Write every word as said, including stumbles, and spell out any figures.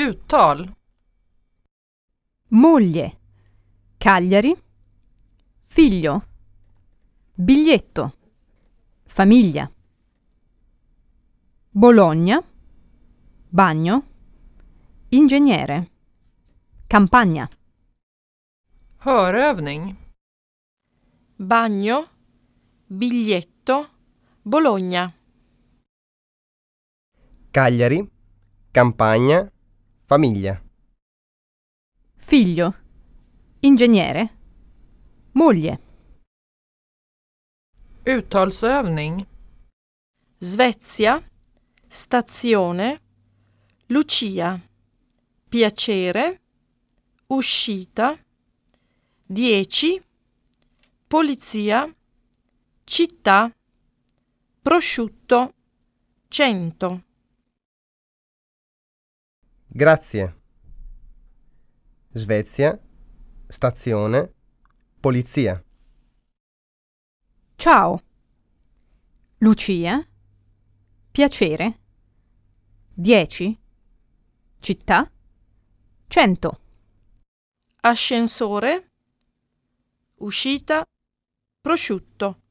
Uttal. Moglie, Cagliari, figlio, biglietto, famiglia, Bologna, bagno, ingegnere, campagna. Hörövning. Bagno, biglietto, Bologna. Cagliari, campagna, famiglia. Figlio, ingegnere, moglie. Uttalsövning. Svezia, stazione, Lucia, piacere, uscita, dieci, polizia, città, prosciutto, cento. Grazie. Svezia, stazione, polizia. Ciao, Lucia, piacere, dieci, città, cento. Ascensore, uscita, prosciutto.